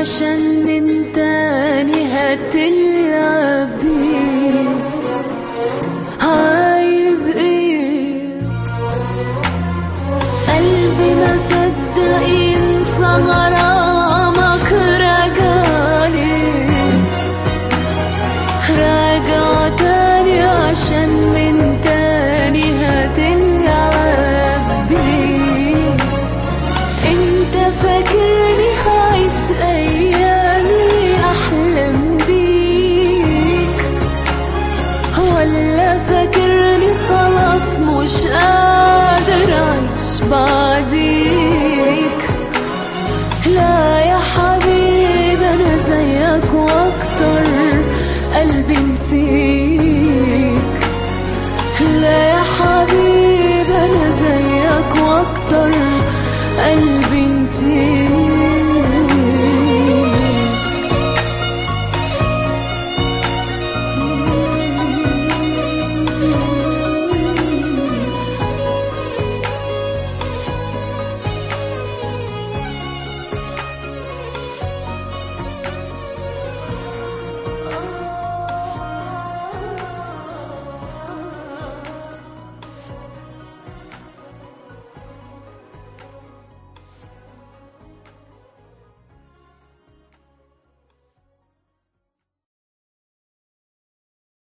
عشان من تاني هتلعب بيه. عايز ايه؟ قلبي ما صدق ينسى غرامك، راجعلي راجع تاني عشان من تاني هتلعب بيه. انت فاكرني هعيش ايامي احلم بيك، ولا فاكرني خلاص مش قادر اعيش بعديك؟ لا يا حبيبي انا زيك واكتر قلبي نسيك. لا يا حبيبي انا زيك واكتر قلبي نسيك.